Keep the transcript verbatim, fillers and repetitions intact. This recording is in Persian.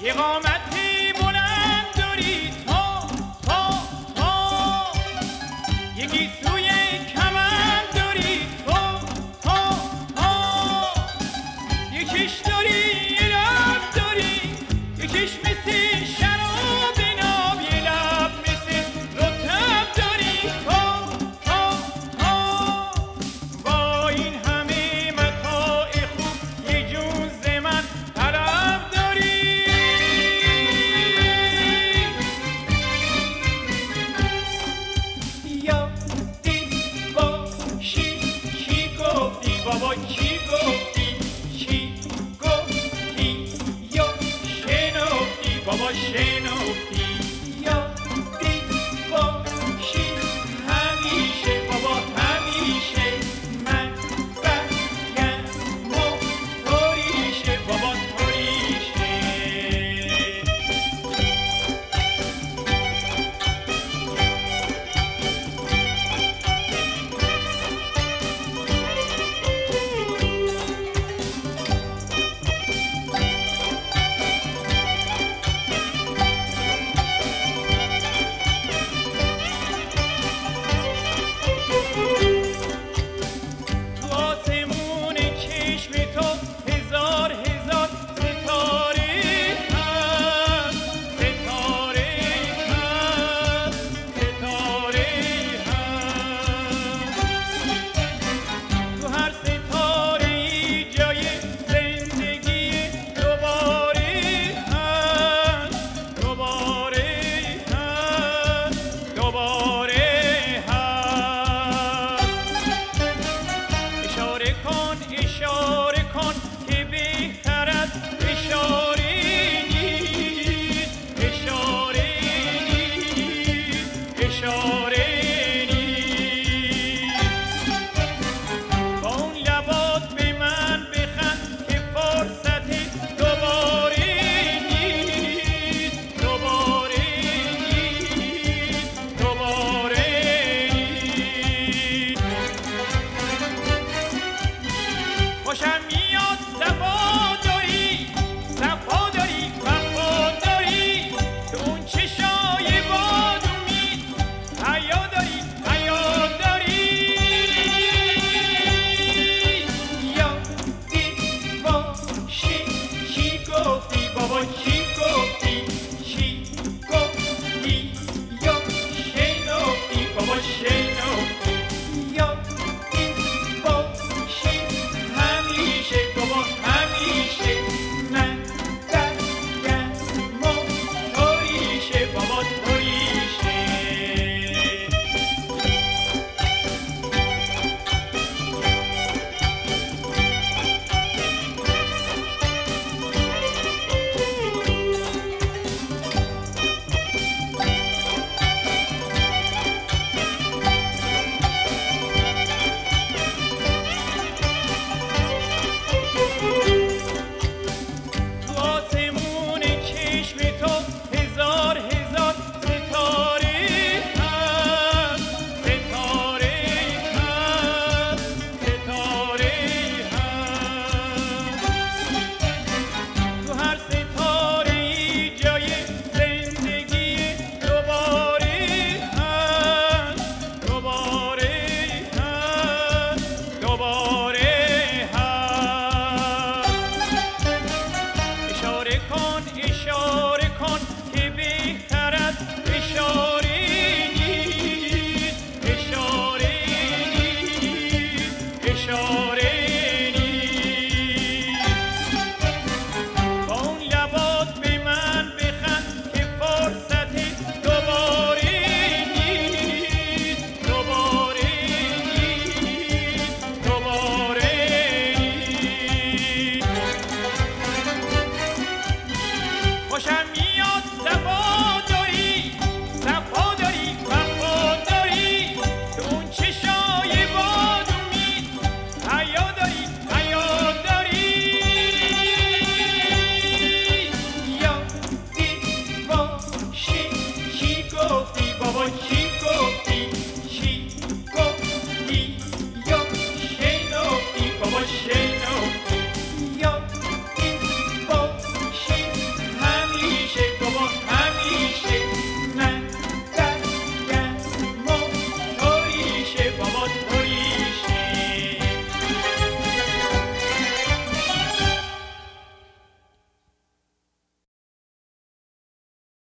یه قامتی بلند داری تا تا تا، یکی سوی کمند داری تا تا تا، یکیش داری یه لب داری، یکیش مثل شراب ناب، یه لب مثل رطب داری تا تا تا. با این همه متاع خوب یه جون ز من طلب داری. یادی باشی کی گفتی بابا، کی گفتی، کی گفتی یا شنفتی بابا شنفتی. یادی باشی همیشه بابا همیشه، من بگم و طوریشه بابا طوریشه. تو آسمون چشم تو هزار هزار ستاره هست، ستاره هست، ستاره هست. تو هر ستاره ای جای زندگی دوباره هست، دوباره هست، دوباره هست. اشاره کن اشاره کن که بهتر از اشاره نیست، اشاره نیست، اشاره نیست. با اون لبات به من بخند که فرصت دوباره نیست، دوباره نیست، دوباره نیست. خوشم میاد صفا داری، صفا داری، وفا داری، تو اون چشای بادومی حیا داری، حیا داری. یادی باشی کی گفتی بابا، کی